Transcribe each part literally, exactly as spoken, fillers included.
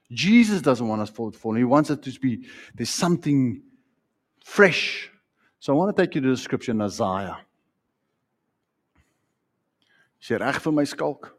Jesus doesn't want us to fall. He wants it to be, there's something fresh. So I want to take you to the scripture in Isaiah. Is jy reg vir my skalk?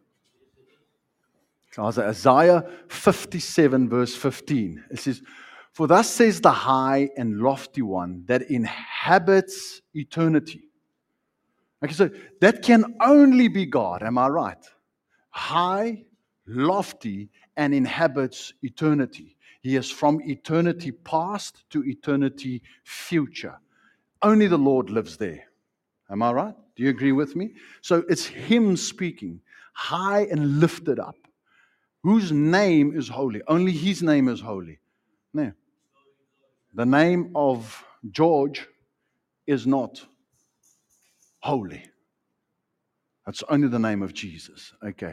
Isaiah fifty-seven verse fifteen. It says, "For thus says the high and lofty one that inhabits eternity." Okay, so that can only be God, am I right? High, lofty, and inhabits eternity. He is from eternity past to eternity future. Only the Lord lives there. Am I right? Do you agree with me? So it's Him speaking, high and lifted up, whose name is holy. Only His name is holy. No. The name of George is not holy. That's only the name of Jesus. Okay.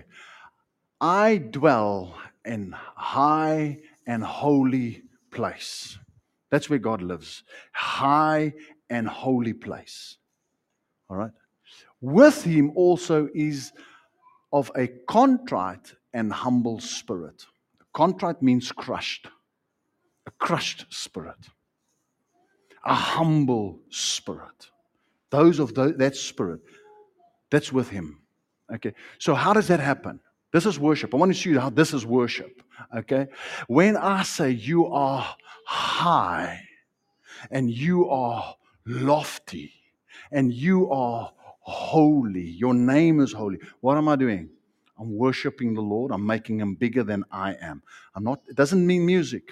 I dwell in high and holy place. That's where God lives. High and holy place. All right. With Him also is of a contrite and humble spirit. Contrite means crushed. A crushed spirit. A humble spirit. Those of the, that spirit, that's with Him. Okay. So how does that happen? This is worship. I want to show you how this is worship. Okay. When I say you are high and you are lofty and you are holy, your name is holy, what am I doing? I'm worshiping the Lord. I'm making Him bigger than I am. I'm not, it doesn't mean music.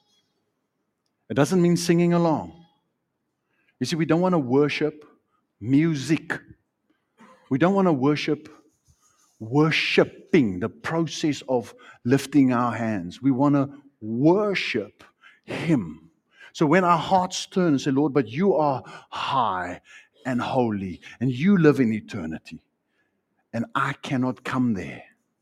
It doesn't mean singing along. You see, we don't want to worship music. We don't want to worship worshiping, the process of lifting our hands. We want to worship Him. So when our hearts turn and say, Lord, but you are high and holy, and you live in eternity, and I cannot come there.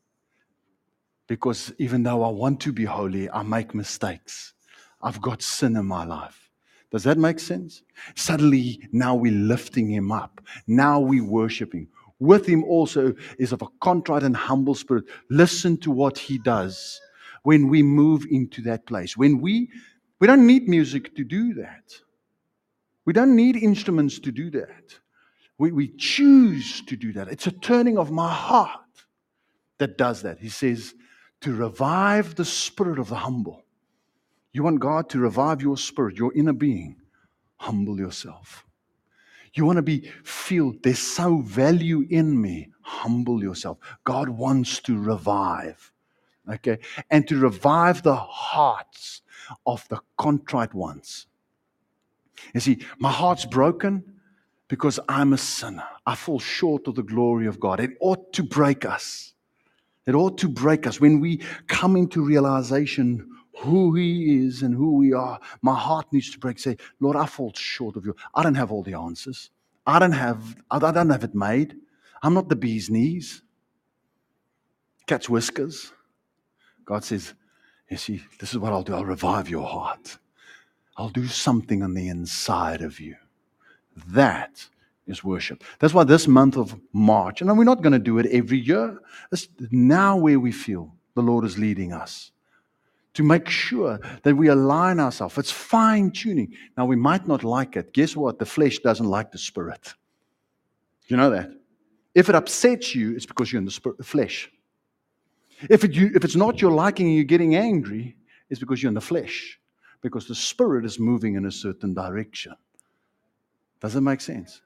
Because even though I want to be holy, I make mistakes. I've got sin in my life. Does that make sense? Suddenly, now we're lifting Him up. Now we're worshiping. With Him also is of a contrite and humble spirit. Listen to what He does when we move into that place. When we, we don't need music to do that. We don't need instruments to do that. We, we choose to do that. It's a turning of my heart that does that. He says, to revive the spirit of the humble. You want God to revive your spirit, your inner being. Humble yourself. You want to be, feel there's so value in me. Humble yourself. God wants to revive. Okay? And to revive the hearts of the contrite ones. You see, my heart's broken because I'm a sinner. I fall short of the glory of God. It ought to break us. It ought to break us. When we come into realization who He is and who we are, my heart needs to break. Say, Lord, I fall short of you. I don't have all the answers. I don't have, I don't have it made. I'm not the bee's knees. Cat's whiskers. God says, you see, this is what I'll do. I'll revive your heart. I'll do something on the inside of you. That is worship. That's why this month of March, and we're not going to do it every year. It's now where we feel the Lord is leading us to make sure that we align ourselves. It's fine tuning. Now, we might not like it. Guess what? The flesh doesn't like the spirit. You know that? If it upsets you, it's because you're in the spirit, flesh. If, it, you, if it's not your liking and you're getting angry, it's because you're in the flesh. Because the spirit is moving in a certain direction. Does it make sense?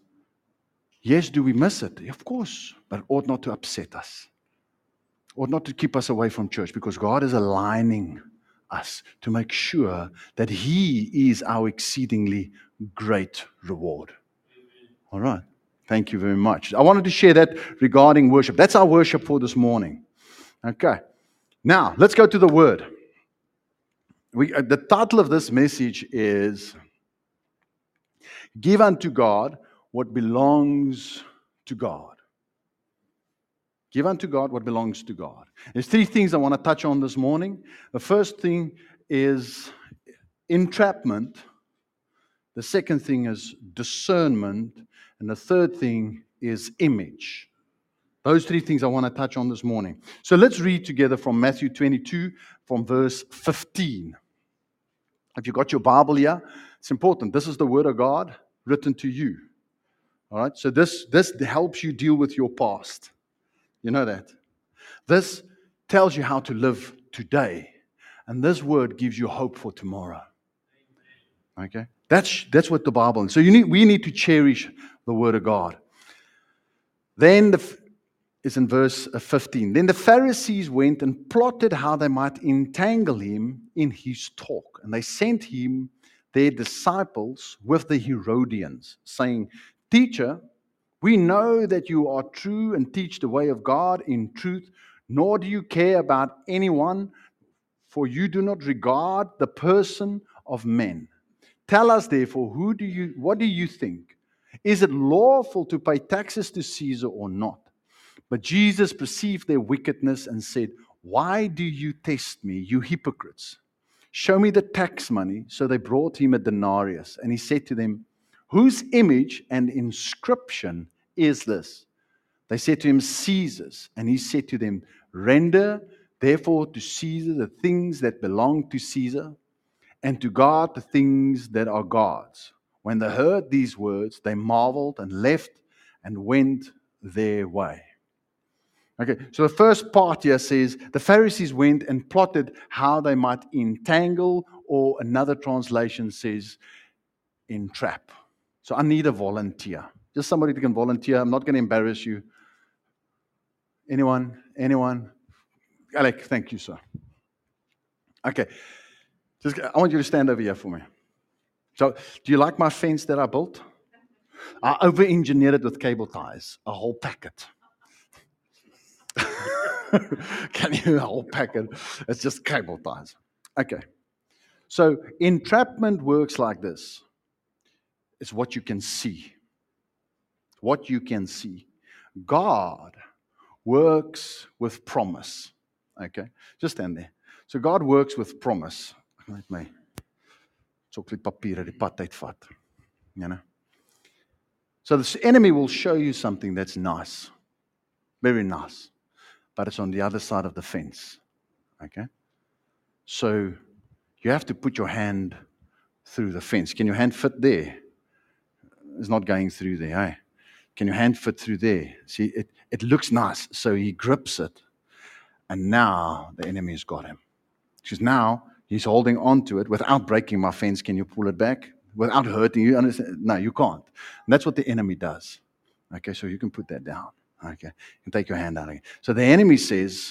Yes, do we miss it? Of course, but it ought not to upset us. Ought not to keep us away from church, because God is aligning us to make sure that He is our exceedingly great reward. All right. Thank you very much. I wanted to share that regarding worship. That's our worship for this morning. Okay. Now, let's go to the Word. We, uh, the title of this message is Give unto God what belongs to God. Give unto God what belongs to God. There's three things I want to touch on this morning. The first thing is entrapment. The second thing is discernment. And the third thing is image. Those three things I want to touch on this morning. So let's read together from Matthew twenty-two, from verse fifteen. If you've got your Bible here, it's important. This is the Word of God written to you. All right? So this, this helps you deal with your past. You know that. This tells you how to live today. And this Word gives you hope for tomorrow. Okay? That's, that's what the Bible is. So you need, we need to cherish the Word of God. Then the... is in verse fifteen. Then the Pharisees went and plotted how they might entangle him in his talk. And they sent him their disciples with the Herodians, saying, Teacher, we know that you are true and teach the way of God in truth, nor do you care about anyone, for you do not regard the person of men. Tell us therefore, who do you, what do you think? Is it lawful to pay taxes to Caesar or not? But Jesus perceived their wickedness and said, Why do you test me, you hypocrites? Show me the tax money. So they brought him a denarius. And he said to them, Whose image and inscription is this? They said to him, Caesar's. And he said to them, Render therefore to Caesar the things that belong to Caesar, and to God the things that are God's. When they heard these words, they marveled and left and went their way. Okay, so the first part here says the Pharisees went and plotted how they might entangle, or another translation says entrap. So I need a volunteer. Just somebody who can volunteer. I'm not going to embarrass you. Anyone? Anyone? Alec, thank you, sir. Okay, just I want you to stand over here for me. So, do you like my fence that I built? I over-engineered it with cable ties, a whole packet. Can you a whole packet? It's just cable ties. Okay. So entrapment works like this. It's what you can see. What you can see. God works with promise. Okay. Just stand there. So God works with promise. Let me chocolate papier die pad uitvat. You know. So the enemy will show you something that's nice. Very nice. But it's on the other side of the fence. Okay? So you have to put your hand through the fence. Can your hand fit there? It's not going through there, eh? Can your hand fit through there? See, it, it looks nice. So he grips it. And now the enemy's got him. Because now he's holding on to it without breaking my fence. Can you pull it back? Without hurting you? Understand? No, you can't. And that's what the enemy does. Okay, so you can put that down. Okay, you can take your hand out again. So the enemy says,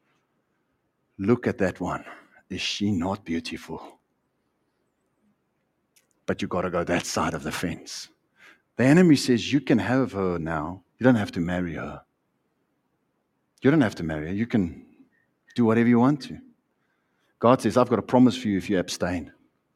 look at that one. Is she not beautiful? But you got to go that side of the fence. The enemy says, you can have her now. You don't have to marry her. You don't have to marry her. You can do whatever you want to. God says, I've got a promise for you if you abstain.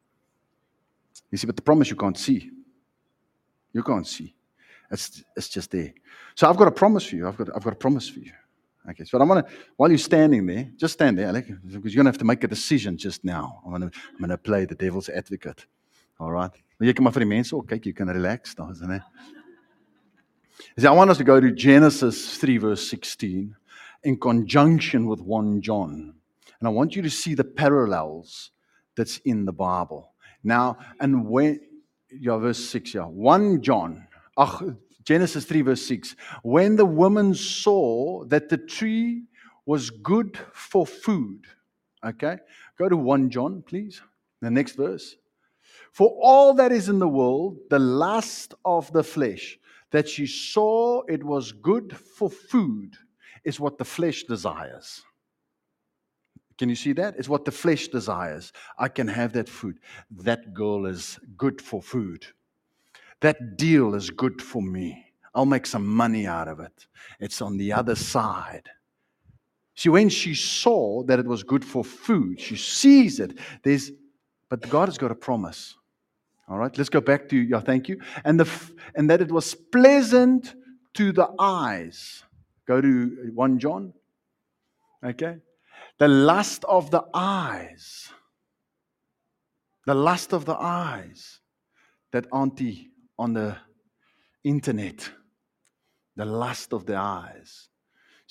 You see, but the promise you can't see. You can't see. It's, it's just there. So I've got a promise for you. I've got, I've got a promise for you. Okay, so I want to, while you're standing there, just stand there, Alec, because you're going to have to make a decision just now. I'm going to, I'm going to play the devil's advocate. All right? Jy kan maar vir die mense ook kyk, you can relax daar, isn't it? See, I want us to go to Genesis three verse sixteen in conjunction with First John. And I want you to see the parallels that's in the Bible. Now, and when, yeah, verse six, yeah, First John, ach, Genesis three verse six, when the woman saw that the tree was good for food. Okay, go to First John, please. The next verse. For all that is in the world, the lust of the flesh, that she saw it was good for food, is what the flesh desires. Can you see that? It's what the flesh desires. I can have that food. That girl is good for food. That deal is good for me. I'll make some money out of it. It's on the other side. See, when she saw that it was good for food, she sees it. There's, but God has got a promise. All right, let's go back to, yeah, thank you. And the and that it was pleasant to the eyes. Go to First John. Okay. The lust of the eyes. The lust of the eyes. That auntie on the internet. The lust of the eyes.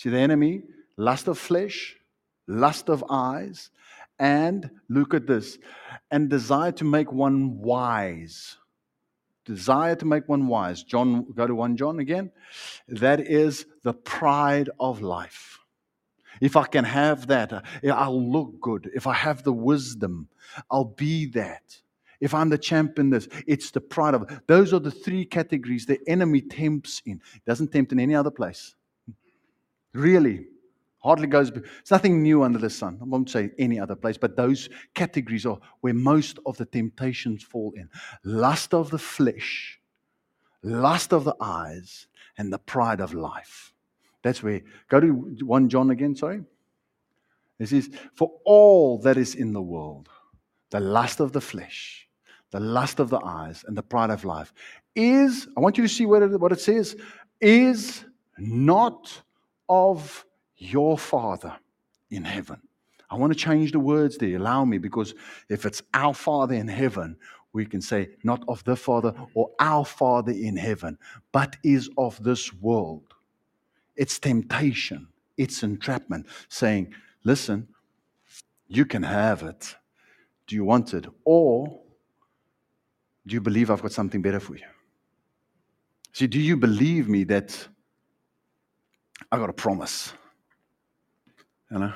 See, the enemy, lust of flesh, lust of eyes, and look at this, and desire to make one wise. Desire to make one wise. John, go to First John again. That is the pride of life. If I can have that, uh, I'll look good. If I have the wisdom, I'll be that. If I'm the champion, this, it's the pride of. Those are the three categories the enemy tempts in. It doesn't tempt in any other place. Really. Hardly goes. It's nothing new under the sun. I won't say any other place, but those categories are where most of the temptations fall in. Lust of the flesh, lust of the eyes, and the pride of life. That's where. Go to First John again, sorry. It says, for all that is in the world, the lust of the flesh, the lust of the eyes, and the pride of life is, I want you to see what it, what it says, is not of your Father in heaven. I want to change the words there. Allow me, because if it's our Father in heaven, we can say not of the Father or our Father in heaven, but is of this world. It's temptation. It's entrapment. Saying, listen, you can have it. Do you want it? Or do you believe I've got something better for you? See, do you believe me that I got a promise? You know?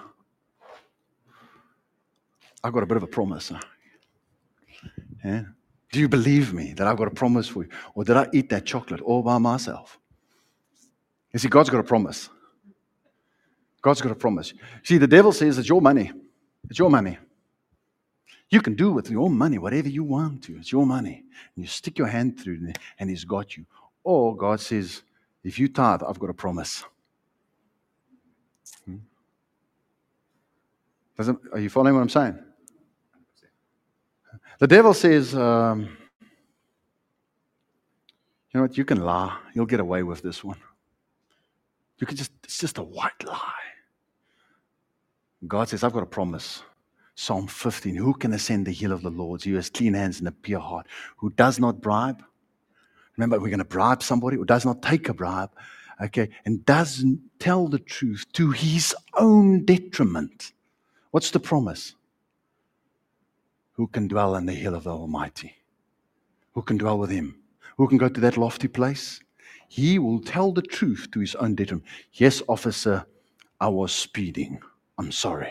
I've got a bit of a promise. Huh? Yeah? Do you believe me that I've got a promise for you? Or did I eat that chocolate all by myself? You see, God's got a promise. God's got a promise. See, the devil says it's your money. It's your money. You can do with your money whatever you want to. It's your money. And you stick your hand through it and he's got you. Or God says, if you tithe, I've got a promise. Hmm? Doesn't, are you following what I'm saying? The devil says, um, you know what, you can lie. You'll get away with this one. You can just, it's just a white lie. God says, I've got a promise. Psalm fifteen, who can ascend the hill of the Lord? He who has clean hands and a pure heart, who does not bribe. Remember, we're going to bribe somebody who does not take a bribe, okay, and doesn't tell the truth to his own detriment. What's the promise? Who can dwell in the hill of the Almighty? Who can dwell with him? Who can go to that lofty place? He will tell the truth to his own detriment. Yes, officer, I was speeding. I'm sorry.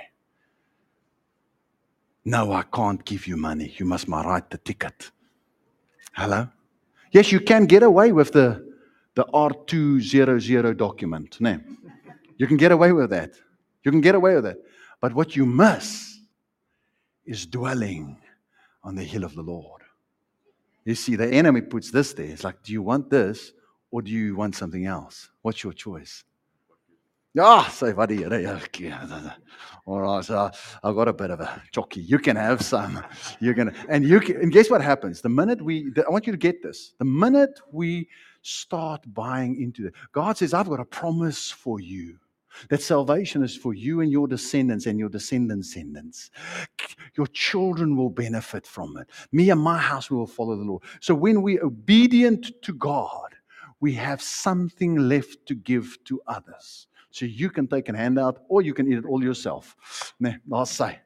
No, I can't give you money. You must write the ticket. Hello? Yes, you can get away with the, the R two hundred document. No. You can get away with that. You can get away with that. But what you miss is dwelling on the hill of the Lord. You see, the enemy puts this there. It's like, do you want this or do you want something else? What's your choice? Ah, say, what do you do? All right, so I've got a bit of a jockey. You can have some. You're gonna, and you can, and guess what happens? The minute we, I want you to get this. The minute we start buying into it, God says, "I've got a promise for you." That salvation is for you and your descendants and your descendants' descendants. Your children will benefit from it. Me and my house will follow the Lord. So when we're obedient to God, we have something left to give to others. So you can take a handout or you can eat it all yourself. I'll say.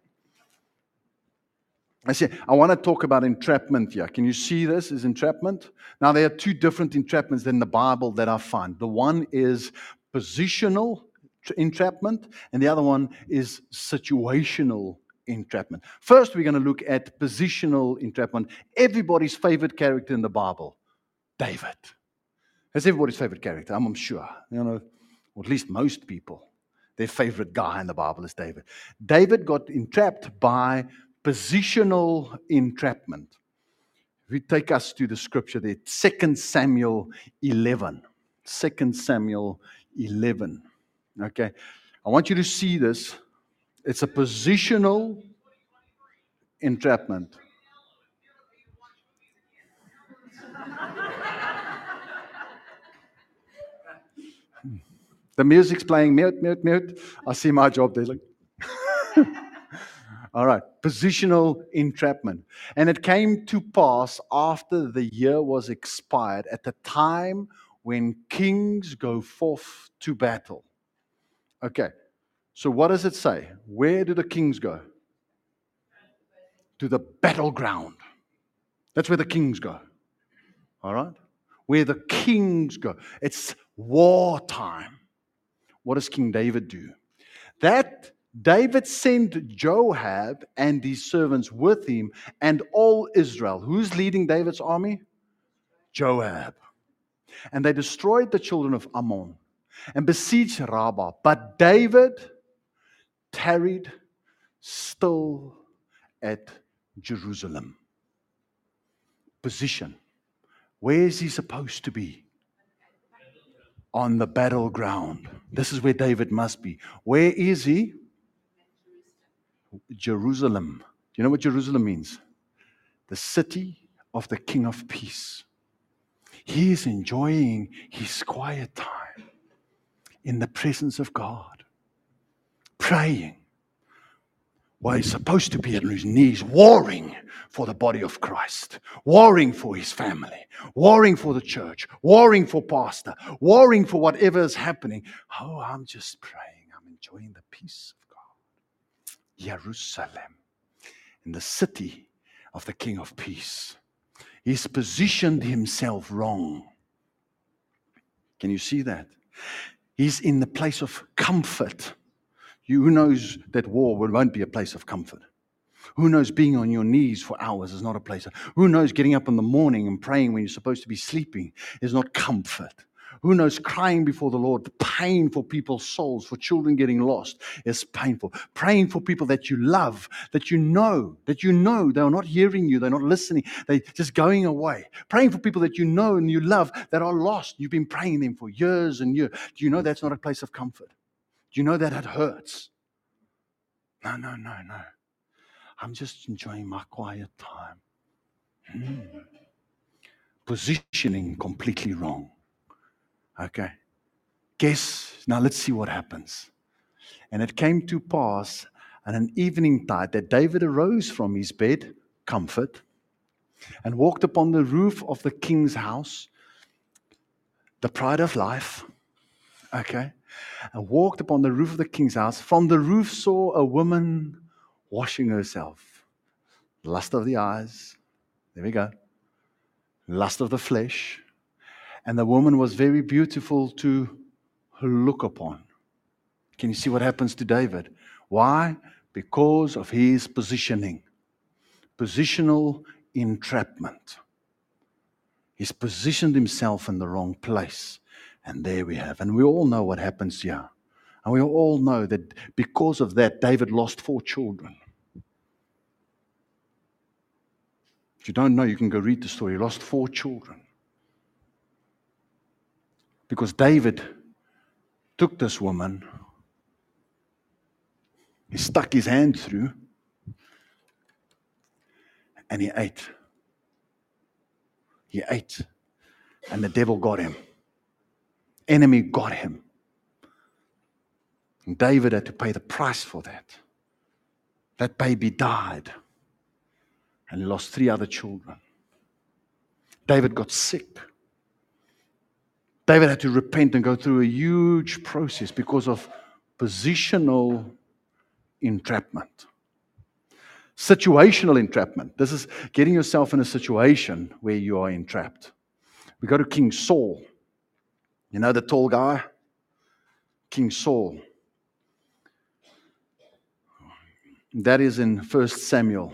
I say, I want to talk about entrapment here. Can you see this as entrapment? Now, there are two different entrapments in the Bible that I find. The one is positional entrapment, and the other one is situational entrapment. First, we're going to look at positional entrapment. Everybody's favorite character in the Bible, David. That's everybody's favorite character, I'm sure. You know, or at least most people. Their favorite guy in the Bible is David. David got entrapped by positional entrapment. If we take us to the scripture there, Second Samuel eleven. Second Samuel eleven. Okay. I want you to see this. It's a positional entrapment. The music's playing, mute, mute, mute. I see my job there. Like, all right, positional entrapment. And it came to pass after the year was expired, at the time when kings go forth to battle. Okay. So what does it say? Where do the kings go? To the battleground. That's where the kings go. All right? Where the kings go. It's wartime. What does King David do? That David sent Joab and his servants with him and all Israel. Who's leading David's army? Joab. And they destroyed the children of Ammon and besieged Rabbah. But David tarried still at Jerusalem. Position. Where is he supposed to be? On the battleground. This is where David must be. Where is he? Jerusalem. Do you know what Jerusalem means? The city of the King of Peace. He is enjoying his quiet time in the presence of God, praying. Well, he's supposed to be on his knees, warring for the body of Christ, warring for his family, warring for the church, warring for pastor, warring for whatever is happening. Oh, I'm just praying. I'm enjoying the peace of God. Jerusalem, in the city of the King of Peace. He's positioned himself wrong. Can you see that? He's in the place of comfort. You, who knows that war won't be a place of comfort? Who knows being on your knees for hours is not a place of, who knows getting up in the morning and praying when you're supposed to be sleeping is not comfort? Who knows crying before the Lord, the pain for people's souls, for children getting lost is painful. Praying for people that you love, that you know, that you know they're not hearing you, they're not listening, they're just going away. Praying for people that you know and you love that are lost. You've been praying them for years and years. Do you know that's not a place of comfort? Do you know that it hurts? No, no, no, no. I'm just enjoying my quiet time. Hmm. Positioning completely wrong. Okay. Guess, now let's see what happens. And it came to pass at an evening tide that David arose from his bed, comfort, and walked upon the roof of the king's house, the pride of life. Okay. And walked upon the roof of the king's house. From the roof saw a woman washing herself. Lust of the eyes. There we go. Lust of the flesh. And the woman was very beautiful to look upon. Can you see what happens to David? Why? Because of his positioning. Positional entrapment. He's positioned himself in the wrong place. And there we have. And we all know what happens here. And we all know that because of that, David lost four children. If you don't know, you can go read the story. He lost four children. Because David took this woman, he stuck his hand through, and he ate. He ate. And the devil got him. Enemy got him. And David had to pay the price for that. That baby died. And he lost three other children. David got sick. David had to repent and go through a huge process because of positional entrapment. Situational entrapment. This is getting yourself in a situation where you are entrapped. We go to King Saul. You know the tall guy? King Saul. That is in First Samuel.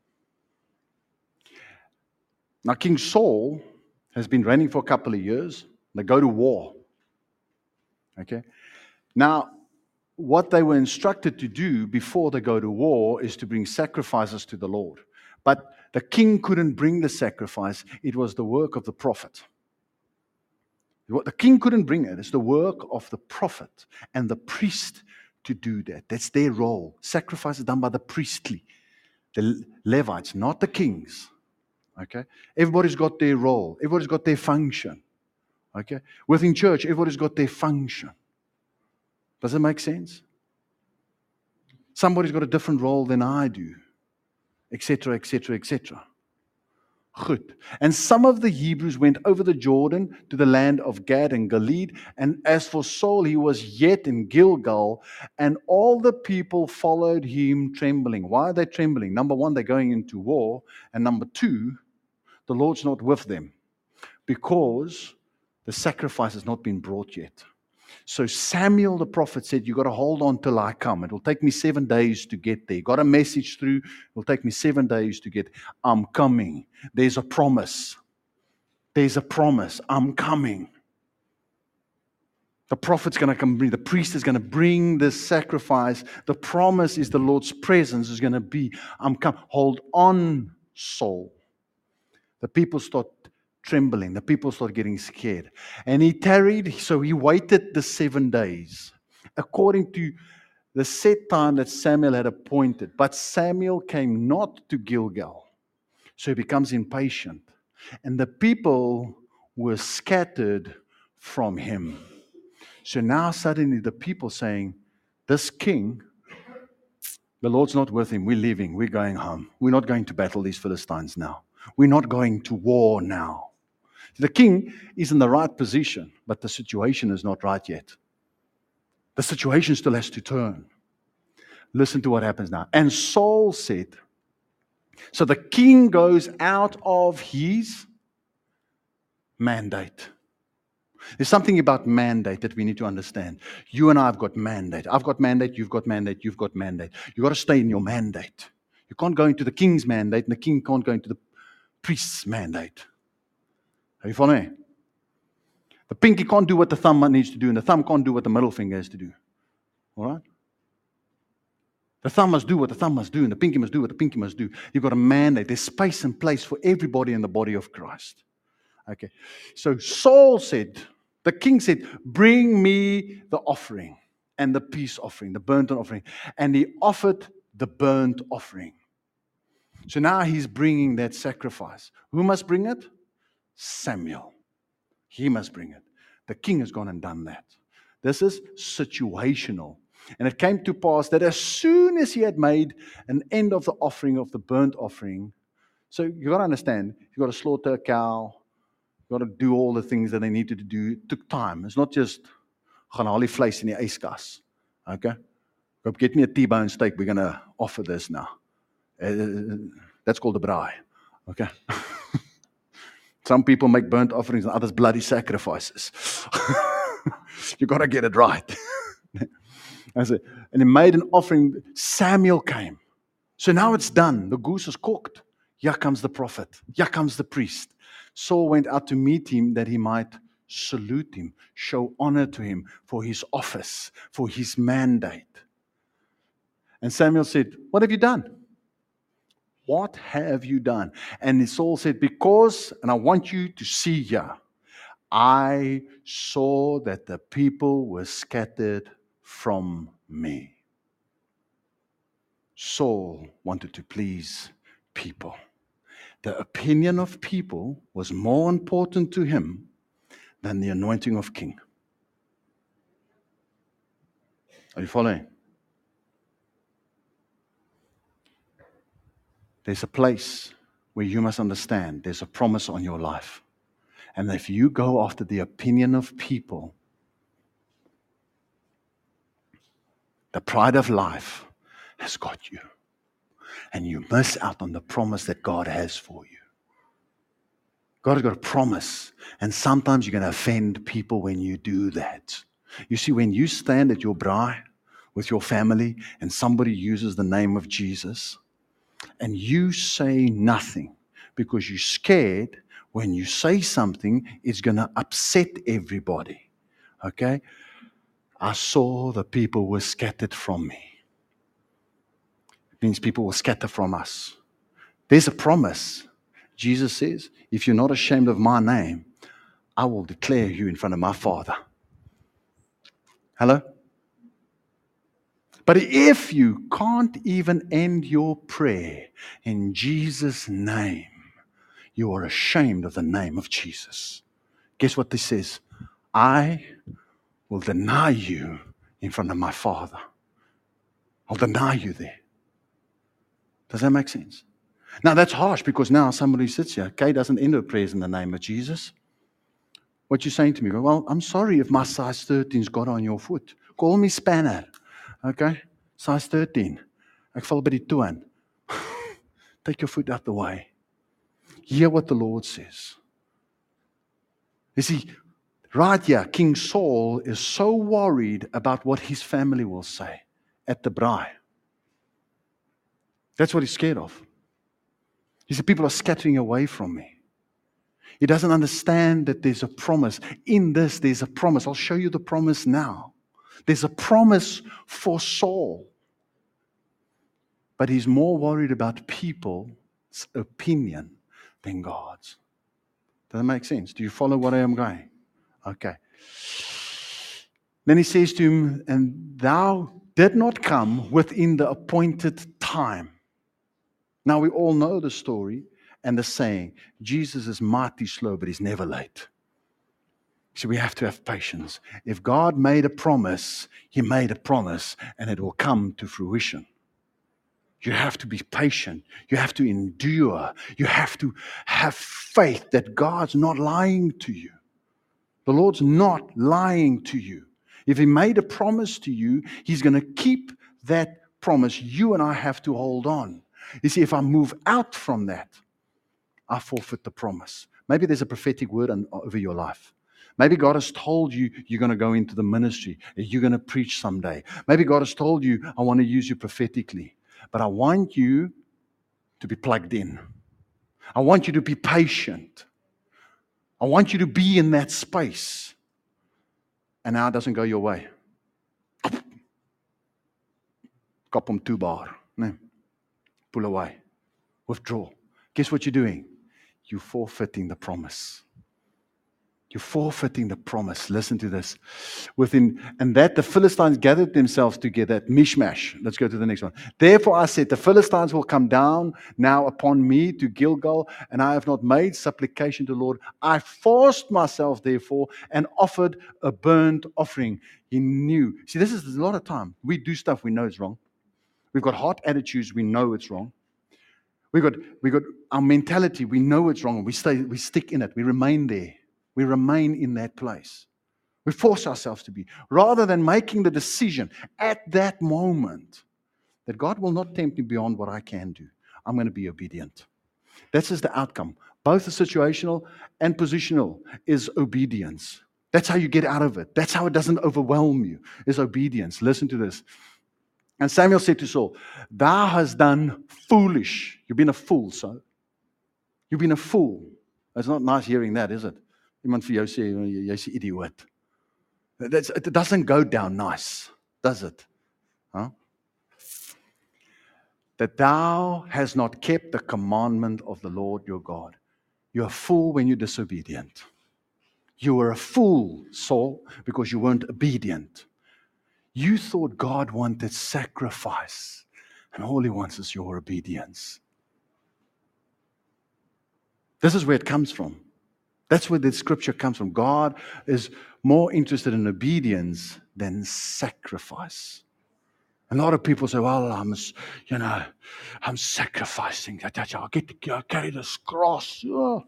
Now, King Saul has been reigning for a couple of years. They go to war. Okay? Now, what they were instructed to do before they go to war is to bring sacrifices to the Lord. But the king couldn't bring the sacrifice. It was the work of the prophet. What the king couldn't bring it. It's the work of the prophet and the priest to do that. That's their role. Sacrifice is done by the priestly, the Levites, not the kings. Okay? Everybody's got their role. Everybody's got their function. Okay? Within church, everybody's got their function. Does it make sense? Somebody's got a different role than I do, et cetera, et cetera, et cetera. Goed. And some of the Hebrews went over the Jordan to the land of Gad and Gilead. And as for Saul, he was yet in Gilgal, and all the people followed him trembling. Why are they trembling? Number one, they're going into war. And number two, the Lord's not with them because the sacrifice has not been brought yet. So Samuel the prophet said, you got to hold on till I come. It will take me seven days to get there. Got a message through. It will take me seven days to get. I'm coming. There's a promise. There's a promise. I'm coming. The prophet's going to come bring, the priest is going to bring this sacrifice. The promise is the Lord's presence is going to be, I'm coming. Hold on, Saul. The people start trembling. The people start getting scared. And he tarried, so he waited the seven days, according to the set time that Samuel had appointed. But Samuel came not to Gilgal. So he becomes impatient. And the people were scattered from him. So now suddenly the people saying, this king, the Lord's not with him. We're leaving. We're going home. We're not going to battle these Philistines now. We're not going to war now. The king is in the right position, but the situation is not right yet. The situation still has to turn. Listen to what happens now. And Saul said, so the king goes out of his mandate. There's something about mandate that we need to understand. You and I have got mandate. I've got mandate, you've got mandate, you've got mandate. You've got to stay in your mandate. You can't go into the king's mandate, and the king can't go into the priest's mandate. Are you following me? The pinky can't do what the thumb needs to do, and the thumb can't do what the middle finger has to do. All right? The thumb must do what the thumb must do, and the pinky must do what the pinky must do. You've got a mandate. There's space and place for everybody in the body of Christ. Okay. So Saul said, the king said, bring me the offering and the peace offering, the burnt offering. And he offered the burnt offering. So now he's bringing that sacrifice. Who must bring it? Samuel. He must bring it. The king has gone and done that. This is situational. And it came to pass that as soon as he had made an end of the offering of the burnt offering, so you've got to understand, you've got to slaughter a cow, you've got to do all the things that they needed to do. It took time. It's not just, gaan haal die vleis in die yskas. Okay? Go get me a T-bone steak, we're going to offer this now. Uh, that's called a braai. Okay? Some people make burnt offerings and others bloody sacrifices. You got to get it right. And he made an offering. Samuel came. So now it's done. The goose is cooked. Here comes the prophet. Here comes the priest. Saul went out to meet him that he might salute him, show honor to him for his office, for his mandate. And Samuel said, what have you done? What have you done? And Saul said, because, and I want you to see here, I saw that the people were scattered from me. Saul wanted to please people. The opinion of people was more important to him than the anointing of king. Are you following? There's a place where you must understand there's a promise on your life. And if you go after the opinion of people, the pride of life has got you. And you miss out on the promise that God has for you. God has got a promise. And sometimes you're going to offend people when you do that. You see, when you stand at your braai with your family and somebody uses the name of Jesus and you say nothing because you're scared when you say something, it's going to upset everybody. Okay? I saw the people were scattered from me. It means people will scatter from us. There's a promise. Jesus says, if you're not ashamed of my name, I will declare you in front of my Father. Hello? But if you can't even end your prayer in Jesus' name, you are ashamed of the name of Jesus. Guess what this says? I will deny you in front of my Father. I'll deny you there. Does that make sense? Now that's harsh because now somebody sits here. Kay doesn't end her prayers in the name of Jesus. What you're saying to me? Well, I'm sorry if my size thirteen's got on your foot. Call me spanner. Okay? Size thirteen. Ek val by die toon. Take your foot out the way. Hear what the Lord says. You see, right here, King Saul is so worried about what his family will say at the braai. That's what he's scared of. He said, people are scattering away from me. He doesn't understand that there's a promise. In this, there's a promise. I'll show you the promise now. There's a promise for Saul. But he's more worried about people's opinion than God's. Does that make sense? Do you follow what I am going? Okay. Then he says to him, and thou did not come within the appointed time. Now we all know the story and the saying, Jesus is mighty slow, but he's never late. So we have to have patience. If God made a promise, he made a promise, and it will come to fruition. You have to be patient. You have to endure. You have to have faith that God's not lying to you. The Lord's not lying to you. If he made a promise to you, he's going to keep that promise. You and I have to hold on. You see, if I move out from that, I forfeit the promise. Maybe there's a prophetic word on, over your life. Maybe God has told you you're going to go into the ministry. You're going to preach someday. Maybe God has told you, I want to use you prophetically. But I want you to be plugged in. I want you to be patient. I want you to be in that space. And now it doesn't go your way. Kop hom toe bar. Nee. Pull away. Withdraw. Guess what you're doing? You're forfeiting the promise. You're forfeiting the promise. Listen to this. Within, and that the Philistines gathered themselves together at Mishmash. Let's go to the next one. Therefore I said, the Philistines will come down now upon me to Gilgal, and I have not made supplication to the Lord. I forced myself, therefore, and offered a burnt offering. He knew. See, this is a lot of time. We do stuff we know is wrong. We've got hot attitudes. We know it's wrong. We got, we got our mentality. We know it's wrong. We stay, we stick in it. We remain there. We remain in that place. We force ourselves to be. Rather than making the decision at that moment that God will not tempt me beyond what I can do. I'm going to be obedient. That's just the outcome. Both the situational and positional is obedience. That's how you get out of it. That's how it doesn't overwhelm you, is obedience. Listen to this. And Samuel said to Saul, thou hast done foolish. You've been a fool, son. You've been a fool. It's not nice hearing that, is it? Iemand vir jou sê, jy's 'n idioot. That's, it doesn't go down nice, does it? Huh? That thou hast not kept the commandment of the Lord your God. You're a fool when you're disobedient. You were a fool, Saul, because you weren't obedient. You thought God wanted sacrifice, and all he wants is your obedience. This is where it comes from. That's where the scripture comes from. God is more interested in obedience than sacrifice. A lot of people say, well, I'm, you know, I'm sacrificing. I get to carry this cross. Oh.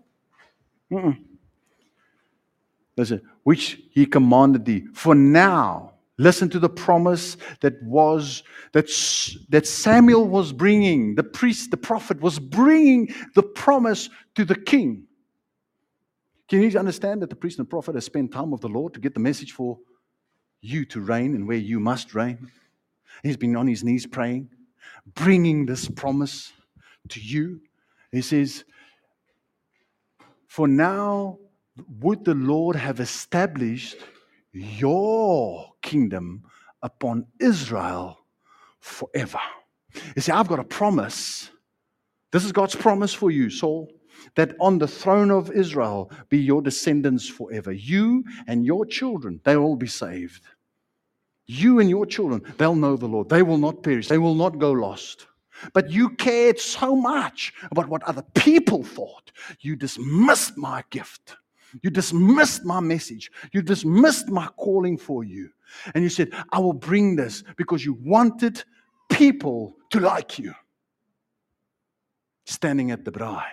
Listen, which he commanded thee. For now, listen to the promise that was, that, that Samuel was bringing. The priest, the prophet was bringing the promise to the king. Can you understand that the priest and prophet has spent time with the Lord to get the message for you to reign and where you must reign? He's been on his knees praying, bringing this promise to you. He says, for now would the Lord have established your kingdom upon Israel forever. You see, I've got a promise. This is God's promise for you, Saul. That on the throne of Israel be your descendants forever. You and your children, they will all be saved. You and your children, they'll know the Lord. They will not perish. They will not go lost. But you cared so much about what other people thought. You dismissed my gift. You dismissed my message. You dismissed my calling for you. And you said, I will bring this because you wanted people to like you. It's standing at the braai.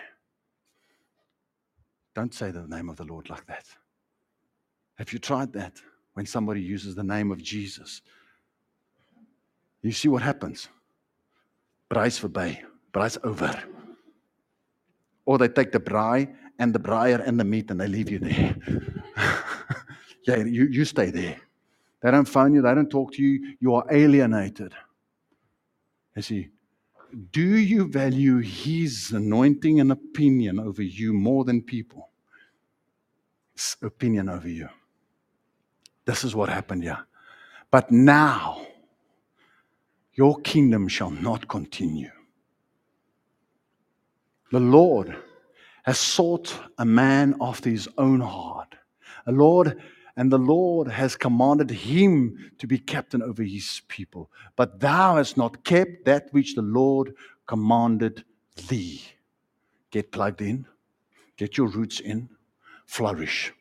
Don't say the name of the Lord like that. Have you tried that? When somebody uses the name of Jesus, you see what happens. Braai's verby. Braai's over. Or they take the braai and the braaier and the meat and they leave you there. yeah, you, you stay there. They don't phone you. They don't talk to you. You are alienated. You see, do you value His anointing and opinion over you more than people? His opinion over you. This is what happened here. But now, your kingdom shall not continue. The Lord has sought a man after His own heart. A Lord, and the Lord has commanded him to be captain over His people. But thou hast not kept that which the Lord commanded thee. Get plugged in. Get your roots in. Flourish.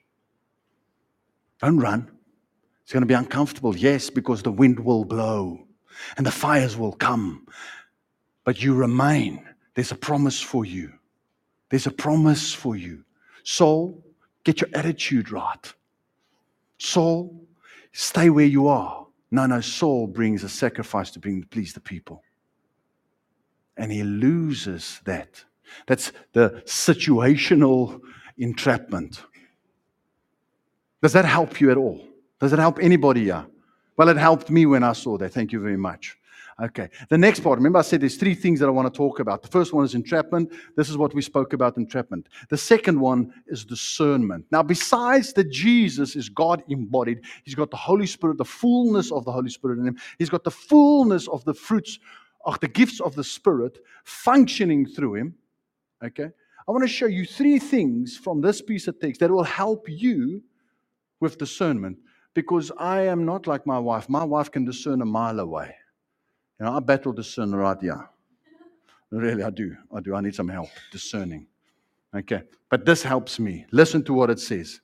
Don't run. It's going to be uncomfortable, yes, because the wind will blow and the fires will come. But you remain. There's a promise for you. There's a promise for you. Saul, get your attitude right. Saul, stay where you are. No, no, Saul brings a sacrifice to bring, please the people. And he loses that. That's the situational entrapment. Does that help you at all? Does it help anybody here? Well, it helped me when I saw that. Thank you very much. Okay. The next part, remember I said there's three things that I want to talk about. The first one is entrapment. This is what we spoke about, entrapment. The second one is discernment. Now, besides that Jesus is God embodied, He's got the Holy Spirit, the fullness of the Holy Spirit in Him. He's got the fullness of the fruits, of the gifts of the Spirit functioning through Him. Okay. I want to show you three things from this piece of text that will help you with discernment. Because I am not like my wife. My wife can discern a mile away. You know, I battle discern right here. Really, I do. I do. I need some help discerning. Okay. But this helps me. Listen to what it says.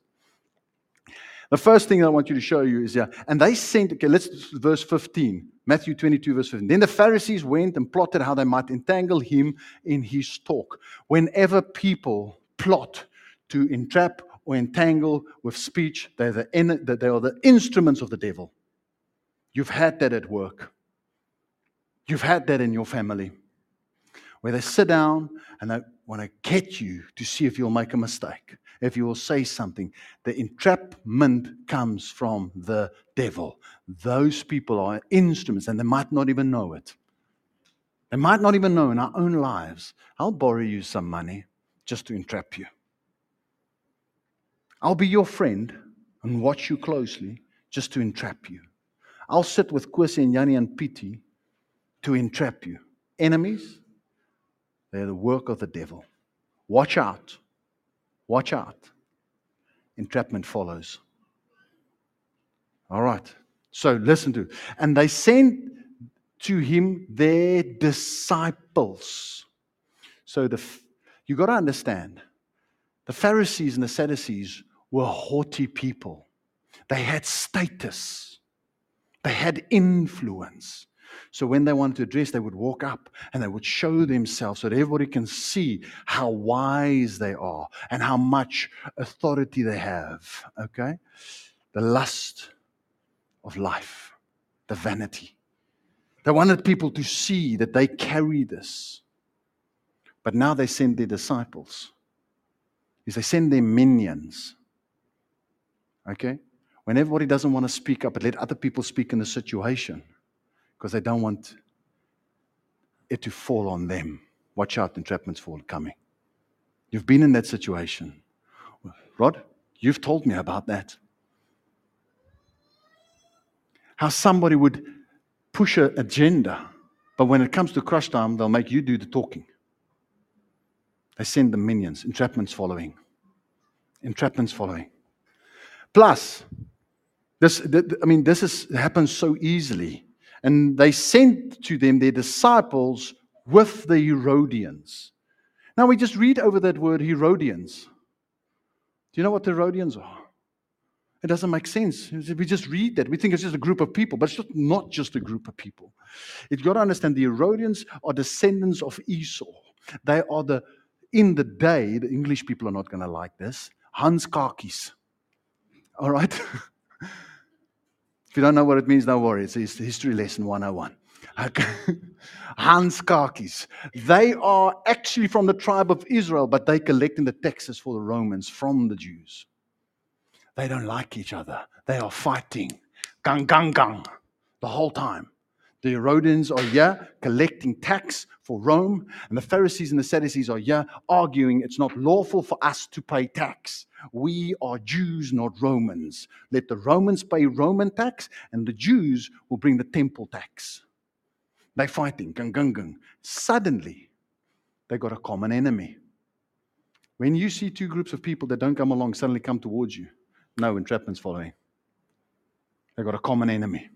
The first thing I want you to show you is here. And they sent, okay, let's, verse fifteen. Matthew twenty-two, verse fifteen. Then the Pharisees went and plotted how they might entangle Him in His talk. Whenever people plot to entrap or entangle with speech, they're the, they are the instruments of the devil. You've had that at work. You've had that in your family, where they sit down and they want to get you to see if you'll make a mistake, if you will say something. The entrapment comes from the devil. Those people are instruments, and they might not even know it. They might not even know in our own lives. I'll borrow you some money just to entrap you. I'll be your friend and watch you closely just to entrap you. I'll sit with Kwesi and Yanni and Piti to entrap you. Enemies, they're the work of the devil. Watch out. Watch out. Entrapment follows. All right. So listen to it. And they sent to him their disciples. So the you got to understand, the Pharisees and the Sadducees were haughty people. They had status. They had influence. So when they wanted to address, they would walk up and they would show themselves so that everybody can see how wise they are and how much authority they have. Okay? The lust of life, the vanity. They wanted people to see that they carry this. But now they send their disciples. Is they send their minions. Okay? When everybody doesn't want to speak up, but let other people speak in the situation. Because they don't want it to fall on them. Watch out, entrapment's fall coming. You've been in that situation. Rod, you've told me about that. How somebody would push an agenda, but when it comes to crush time, they'll make you do the talking. They send the minions. Entrapment's following. Entrapment's following. Plus, this, I mean, this is, happens so easily. And they sent to them their disciples with the Herodians. Now we just read over that word Herodians. Do you know what the Herodians are? It doesn't make sense. We just read that. We think it's just a group of people, but it's just not just a group of people. You've got to understand the Herodians are descendants of Esau. They are the, in the day, the English people are not going to like this, Hans Kakis. All right? If you don't know what it means, don't worry. It's it's history lesson one oh one. Okay. Hans Kakis. They are actually from the tribe of Israel, but they're collecting the taxes for the Romans from the Jews. They don't like each other. They are fighting. Gang, gang, gang. The whole time. The Herodians are here collecting tax for Rome, and the Pharisees and the Sadducees are here arguing it's not lawful for us to pay tax. We are Jews, not Romans. Let the Romans pay Roman tax, and the Jews will bring the temple tax. They're fighting. Gang, gang, gang. Suddenly, they got a common enemy. When you see two groups of people that don't come along suddenly come towards you, no entrapment's following. They've got a common enemy.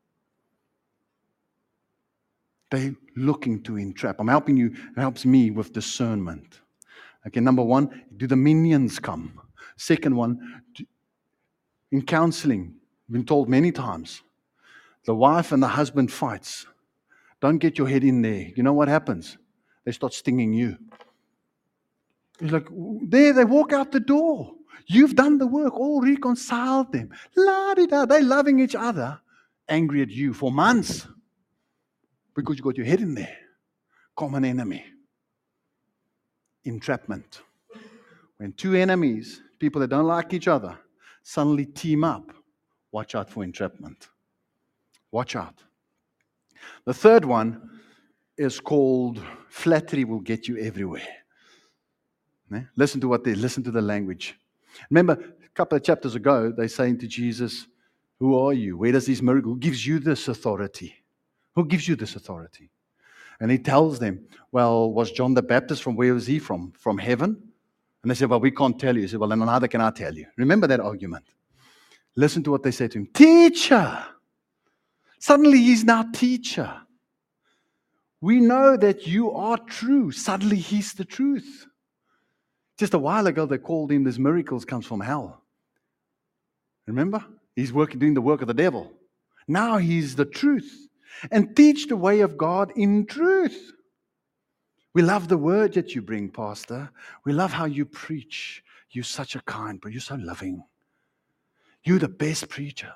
They're looking to entrap. I'm helping you. It helps me with discernment. Okay, number one, do the minions come? Second one, in counseling, I've been told many times, the wife and the husband fights. Don't get your head in there. You know what happens? They start stinging you. It's like, there, they walk out the door. You've done the work, all reconciled them. La-di-da, they're loving each other, angry at you for months because you got your head in there. Common enemy. Entrapment. When two enemies, people that don't like each other, suddenly team up, watch out for entrapment. Watch out. The third one is called flattery will get you everywhere. Listen to what they listen to the language. Remember, a couple of chapters ago, they're saying to Jesus, who are you? Where does this miracle? Who gives you this authority? Who gives you this authority? And he tells them, well, was John the Baptist from where was he from? From heaven? And they said, well, we can't tell you. He said, well, then neither can I tell you. Remember that argument. Listen to what they say to him. Teacher! Suddenly he's now teacher. We know that you are true. Suddenly he's the truth. Just a while ago, they called him this miracles comes from hell. Remember? He's working, doing the work of the devil. Now he's the truth. And teach the way of God in truth. We love the word that you bring, Pastor. We love how you preach. You're such a kind, but you're so loving. You're the best preacher.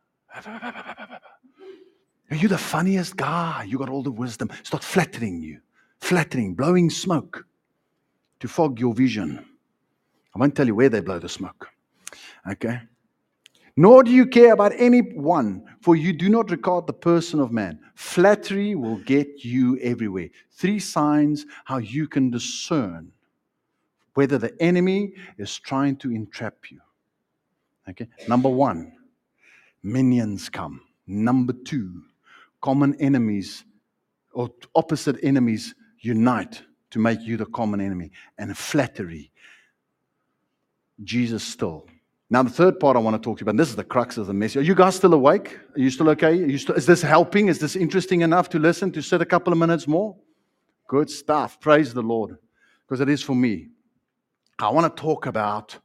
You're the funniest guy. You got all the wisdom. Start flattering you. Flattering, blowing smoke to fog your vision. I won't tell you where they blow the smoke. Okay? Nor do you care about anyone, for you do not regard the person of man. Flattery will get you everywhere. Three signs how you can discern whether the enemy is trying to entrap you. Okay? Number one, minions come. Number two, common enemies or opposite enemies unite to make you the common enemy. And flattery, Jesus still. Now, the third part I want to talk to you about, and this is the crux of the message. Are you guys still awake? Are you still okay? Are you still, is this helping? Is this interesting enough to listen, to sit a couple of minutes more? Good stuff. Praise the Lord. Because it is for me. I want to talk about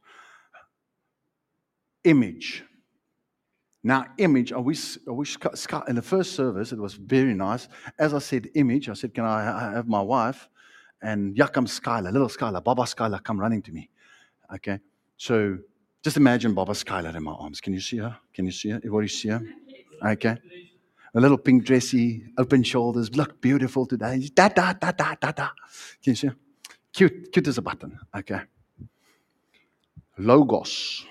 image. Now, image, I wish, I wish in the first service, it was very nice. As I said, image, I said, can I have my wife? And here comes Skylar, little Skylar, Baba Skylar, come running to me. Okay, so just imagine Baba Skylar in my arms. Can you see her? Can you see her? Everybody see her? Okay. A little pink dressy, open shoulders, look beautiful today. Da, da, da, da, da, da. Can you see her? Cute, cute as a button. Okay. Logos.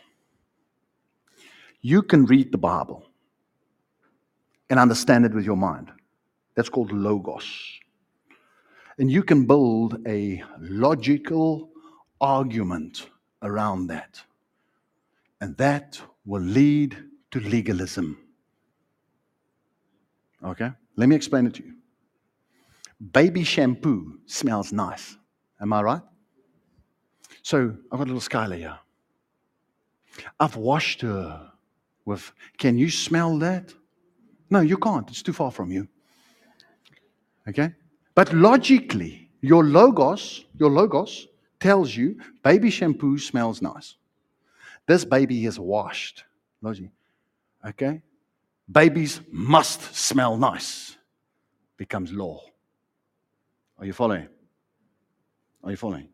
You can read the Bible and understand it with your mind. That's called logos. And you can build a logical argument around that. And that will lead to legalism. Okay? Let me explain it to you. Baby shampoo smells nice. Am I right? So, I've got a little Skylar here. I've washed her with, can you smell that? No, you can't. It's too far from you. Okay? But logically, your logos, your logos tells you baby shampoo smells nice. This baby is washed. Logic. Okay? Babies must smell nice. Becomes law. Are you following? Are you following?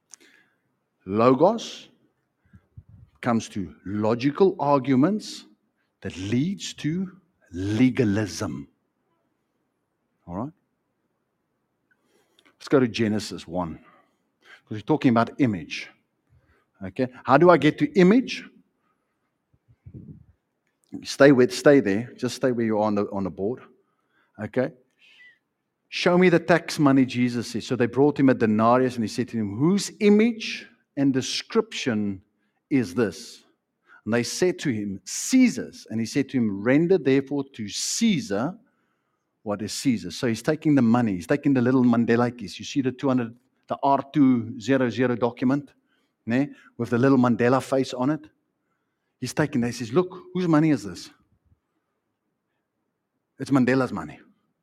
Logos comes to logical arguments that leads to legalism. All right? Let's go to Genesis one. Because we're talking about image. Okay? How do I get to image? Stay with, stay there. Just stay where you are on the, on the board. Okay? Show me the tax money, Jesus said. So they brought him a denarius and he said to him, whose image and description is this? And they said to him, Caesar's. And he said to him, render therefore to Caesar what is Caesar. So he's taking the money. He's taking the little Mandela keys. You see the two hundred, the R two hundred document, né, with the little Mandela face on it. He's taking that. He says, look, whose money is this? It's Mandela's money.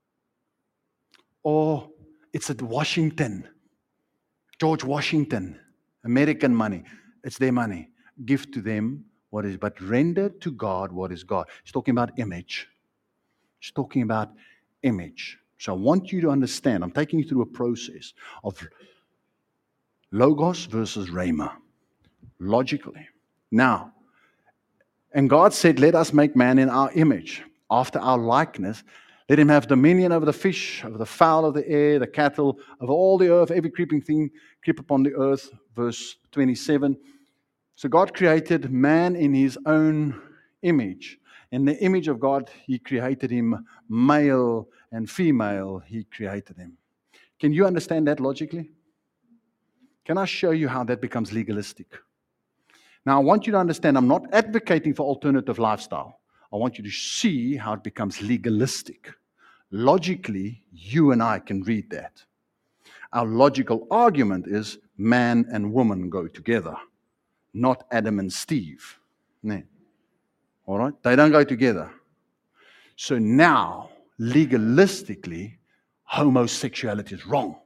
Or it's at Washington, George Washington, American money. It's their money. Give to them what is, but render to God what is God. He's talking about image. He's talking about image. So I want you to understand, I'm taking you through a process of logos versus rhema, logically. Now, and God said, let us make man in our image, after our likeness. Let him have dominion over the fish, over the fowl of the air, the cattle, over all the earth, every creeping thing creep upon the earth. Verse twenty-seven. So God created man in his own image. In the image of God, he created him male and female. He created him. Can you understand that logically? Can I show you how that becomes legalistic? Now, I want you to understand, I'm not advocating for alternative lifestyle. I want you to see how it becomes legalistic. Logically, you and I can read that. Our logical argument is man and woman go together, not Adam and Steve. No. All right? They don't go together. So now, legalistically, homosexuality is wrong.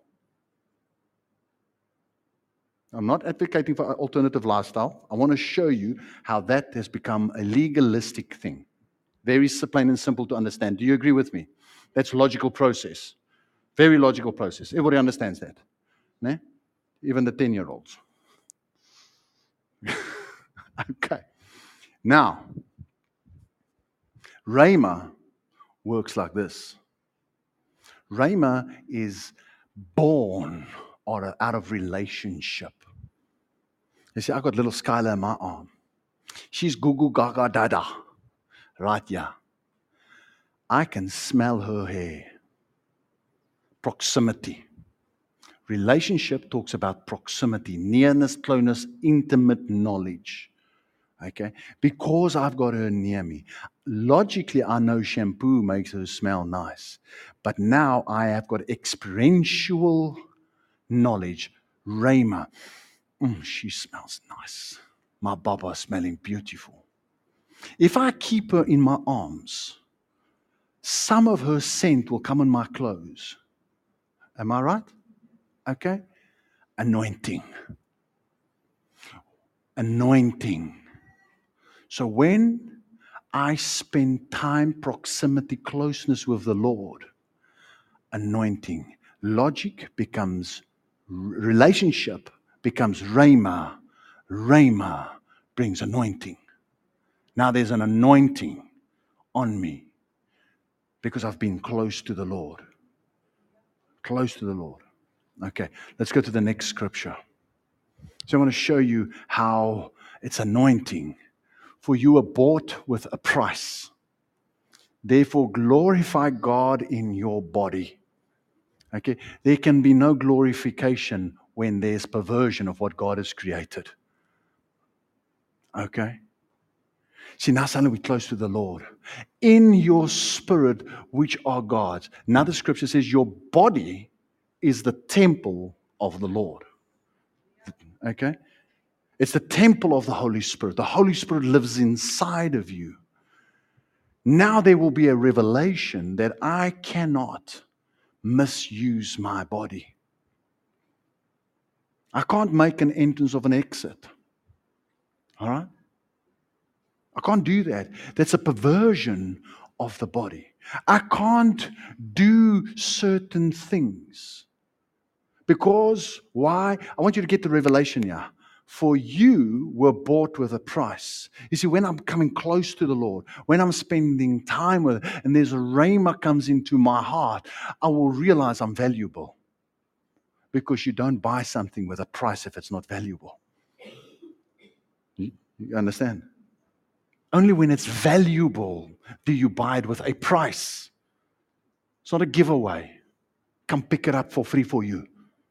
I'm not advocating for an alternative lifestyle. I want to show you how that has become a legalistic thing. Very plain and simple to understand. Do you agree with me? That's logical process. Very logical process. Everybody understands that. Ne? Even the ten-year-olds. Okay. Now, Rhema works like this. Rhema is born out of relationship. You see, I've got little Skylar in my arm. She's goo goo gaga dada. Right here. I can smell her hair. Proximity. Relationship talks about proximity, nearness, closeness, intimate knowledge. Okay? Because I've got her near me. Logically, I know shampoo makes her smell nice. But now I have got experiential knowledge. Rhema. Mm, she smells nice. My Baba smelling beautiful. If I keep her in my arms, some of her scent will come on my clothes. Am I right? Okay? Anointing. Anointing. So when I spend time, proximity, closeness with the Lord, anointing, logic becomes relationship, becomes rhema. Rhema brings anointing. Now there's an anointing on me because I've been close to the Lord. Close to the Lord. Okay, let's go to the next scripture. So I want to show you how it's anointing. For you were bought with a price. Therefore, glorify God in your body. Okay, there can be no glorification when there's perversion of what God has created. Okay? See, now suddenly we're close to the Lord. In your spirit, which are God's. Now the scripture says your body is the temple of the Lord. Okay? It's the temple of the Holy Spirit. The Holy Spirit lives inside of you. Now there will be a revelation that I cannot misuse my body. I can't make an entrance of an exit. All right? I can't do that. That's a perversion of the body. I can't do certain things Because, why? I want you to get the revelation here. For you were bought with a price. You see, when I'm coming close to the Lord, when I'm spending time with, and there's a rhema comes into my heart, I will realize I'm valuable. Because you don't buy something with a price if it's not valuable. You, you understand? Only when it's valuable do you buy it with a price. It's not a giveaway. Come pick it up for free for you.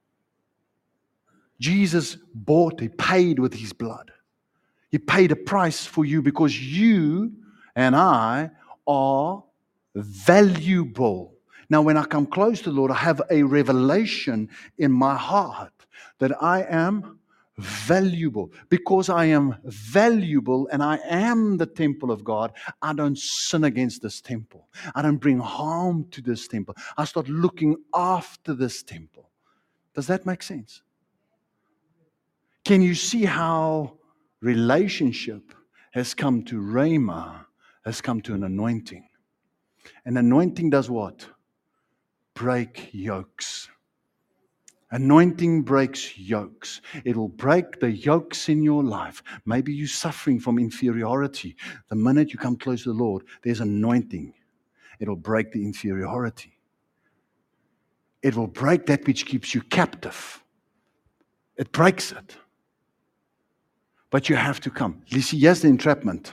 Jesus bought, He paid with His blood. He paid a price for you because you and I are valuable. Now, when I come close to the Lord, I have a revelation in my heart that I am valuable. Because I am valuable and I am the temple of God, I don't sin against this temple. I don't bring harm to this temple. I start looking after this temple. Does that make sense? Can you see how relationship has come to Rhema, has come to an anointing? An anointing does what? Break yokes. Anointing breaks yokes. It will break the yokes in your life. Maybe you're suffering from inferiority. The minute you come close to the Lord, there's anointing. It will break the inferiority. It will break that which keeps you captive. It breaks it. But you have to come. You see, here's the entrapment.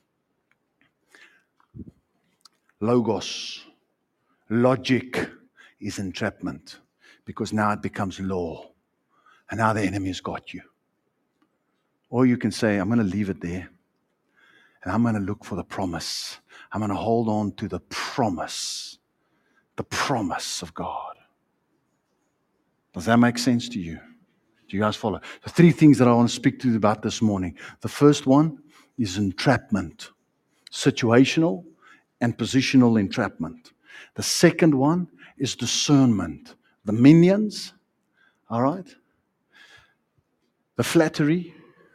Logos, logic is entrapment. Because now it becomes law. And now the enemy has got you. Or you can say, I'm going to leave it there. And I'm going to look for the promise. I'm going to hold on to the promise. The promise of God. Does that make sense to you? Do you guys follow? The three things that I want to speak to you about this morning. The first one is entrapment. Situational and positional entrapment. The second one is discernment. The minions, all right? The flattery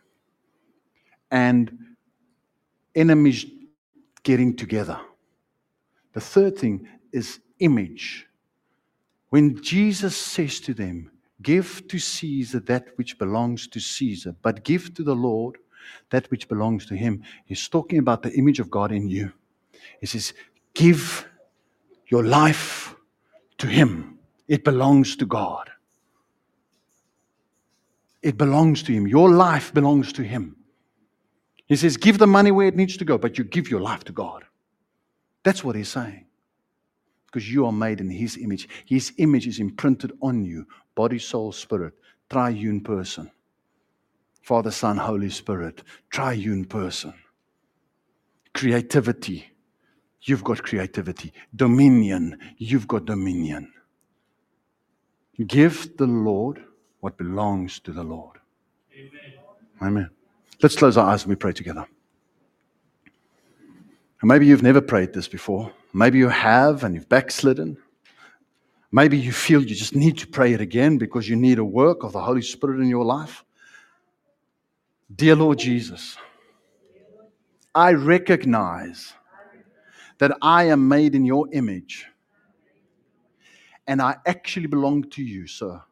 and enemies getting together. The third thing is image. When Jesus says to them, give to Caesar that which belongs to Caesar, but give to the Lord that which belongs to Him. He's talking about the image of God in you. He says, give your life to Him. It belongs to God. It belongs to Him. Your life belongs to Him. He says, give the money where it needs to go, but you give your life to God. That's what He's saying. Because you are made in His image. His image is imprinted on you. Body, soul, spirit. Triune person. Father, Son, Holy Spirit. Triune person. Creativity. You've got creativity. Dominion. You've got dominion. Give the Lord what belongs to the Lord. Amen. Amen. Let's close our eyes and we pray together. And maybe you've never prayed this before. Maybe you have and you've backslidden. Maybe you feel you just need to pray it again because you need a work of the Holy Spirit in your life. Dear Lord Jesus, I recognize that I am made in your image and I actually belong to you, sir.